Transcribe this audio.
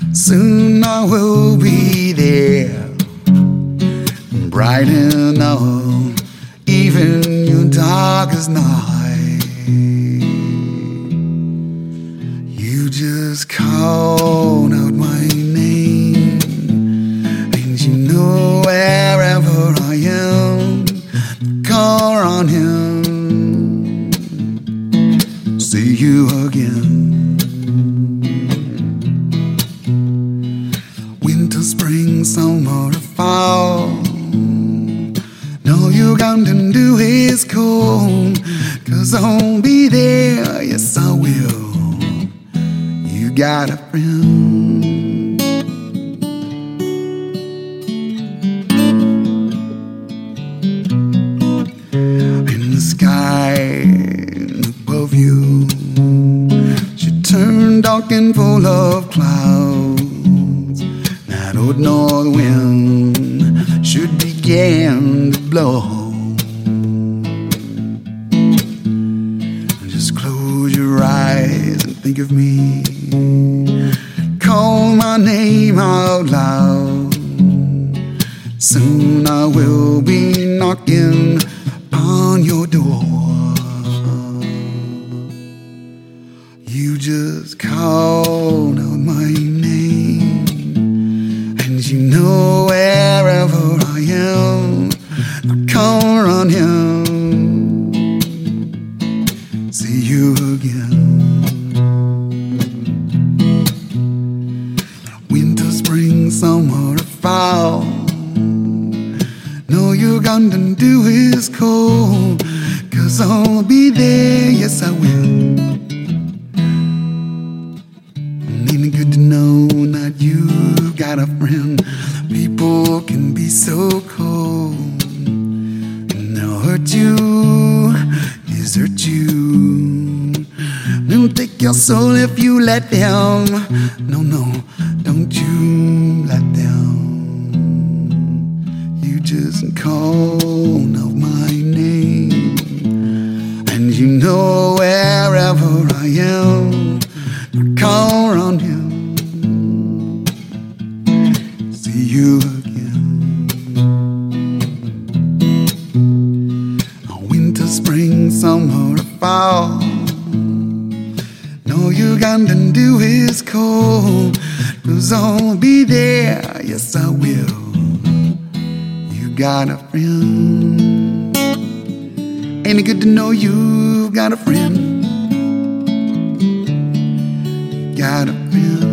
Soon I will be there, bright enough, even your darkest night. You just called out my name, and you know wherever I am, call on him. See you again. Winter, spring, summer, or fall, no, you got to do is cold, 'cause I'll be there, yes I will. You got a friend. In the sky above you should turn dark and full of clouds. That old north wind should begin to blow. Just close your eyes and think of me. Call my name out loud. Soon I will be knocking upon your door. You just called out my name, and you know wherever I am, I'll call on him. See you again. Winter, spring, summer, or fall, no, you got to do is cold, 'cause I'll be there, yes I will. Ain't it good to know that you got a friend? People can be so cold, and they'll hurt you, desert you. They'll take your soul if you let them. No, no, don't you let them. You just call out my name, and you know wherever I am, call on him. See you again. Winter, spring, summer, or fall, no, you got to do is cold, 'cause I'll be there, yes I will. You got a friend. Ain't it good to know you've got a friend? You got a friend.